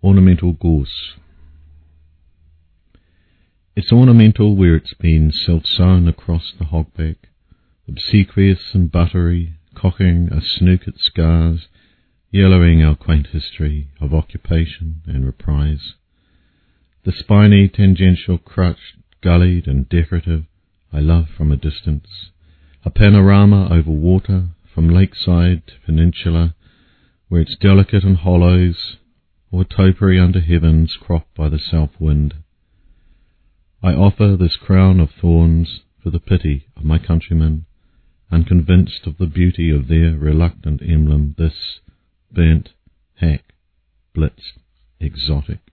Ornamental gorse. It's ornamental where it's been self-sown across the hogback, obsequious and buttery, cocking a snook at scars, yellowing our quaint history of occupation and reprise. The spiny tangential crutch, gullied and decorative, I love from a distance, a panorama over water, from lakeside to peninsula, where it's delicate and hollows, or a topiary under heavens cropped by the south wind. I offer this crown of thorns for the pity of my countrymen, unconvinced of the beauty of their reluctant emblem, this burnt, hack, blitzed, exotic.